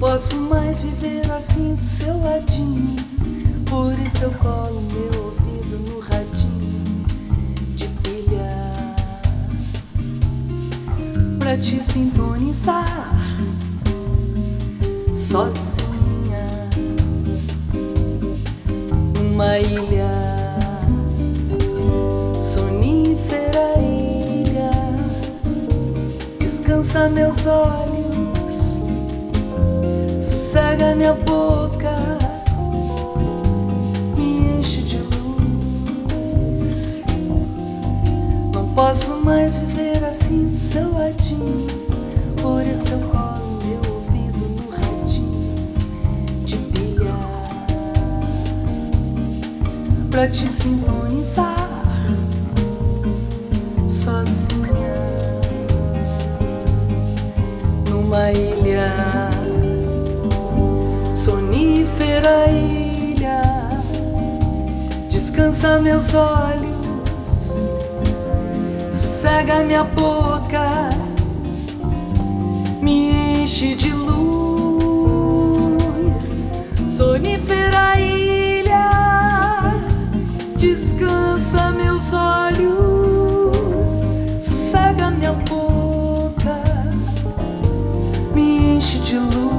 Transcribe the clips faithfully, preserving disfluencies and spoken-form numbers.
posso mais viver assim do seu ladinho. Por isso eu colo meu ouvido no radinho de pilha pra te sintonizar sozinha numa ilha sonífera, ilha descansa meus olhos, sossega minha boca, me enche de luz. Não posso mais viver assim do seu ladinho, por isso eu colo meu ouvido no radinho de pilha pra te sintonizar sozinha numa ilha sonífera, ilha descansa meus olhos, sossega minha boca, me enche de luz. Sonífera, ilha descansa meus olhos, sossega minha boca, me enche de luz.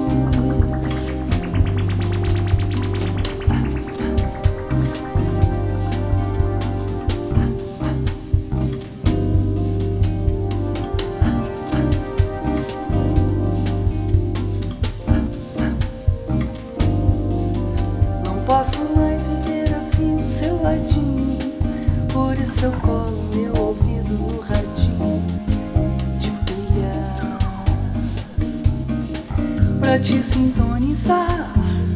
Não posso mais viver assim do seu ladinho, por isso eu colo meu ouvido no radinho de pilha pra te sintonizar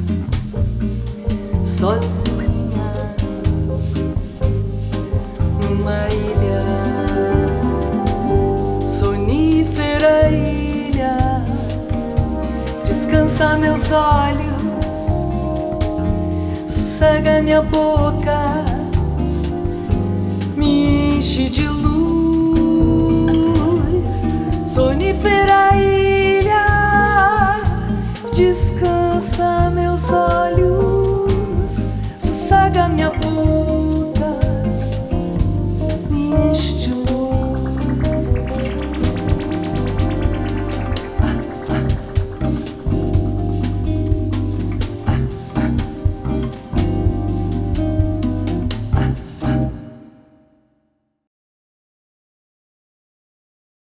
sozinha numa ilha sonífera, ilha descansa meus olhos, sossega minha boca, me enche de luz. Sonífera, ilha descansa meus olhos,